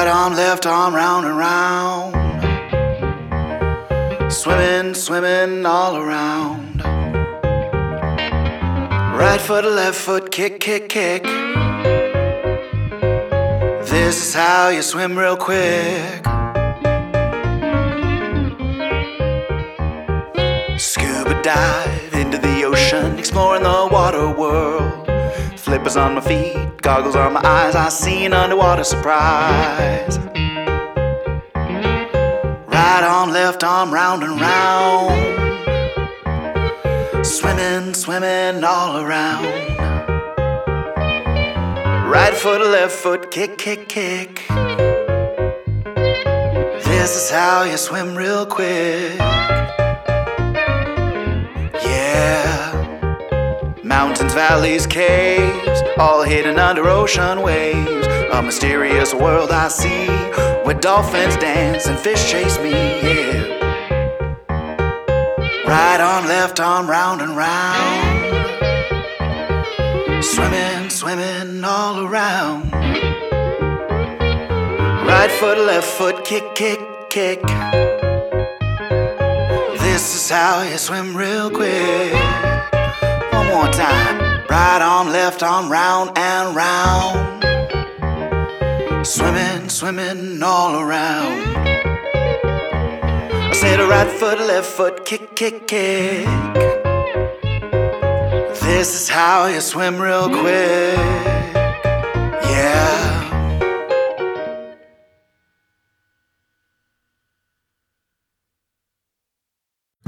Right arm, left arm, round and round. Swimming, swimming all around. Right foot, left foot, kick, kick, kick. This is how you swim real quick. Scuba dive into the ocean, exploring the water world. Flippers on my feet, goggles on my eyes, I see an underwater surprise. Right arm, left arm, round and round. Swimming, swimming all around. Right foot, left foot, kick, kick, kick. This is how you swim real quick. Yeah. Mountains, valleys, caves, all hidden under ocean waves. A mysterious world I see, where dolphins dance and fish chase me, yeah. Right arm, left arm, round and round. Swimming, swimming all around. Right foot, left foot, kick, kick, kick. This is how you swim real quick. One more time. Right arm, left arm, round and round. Swimming, swimming all around. I said right foot, left foot, kick, kick, kick. This is how you swim real quick. Yeah.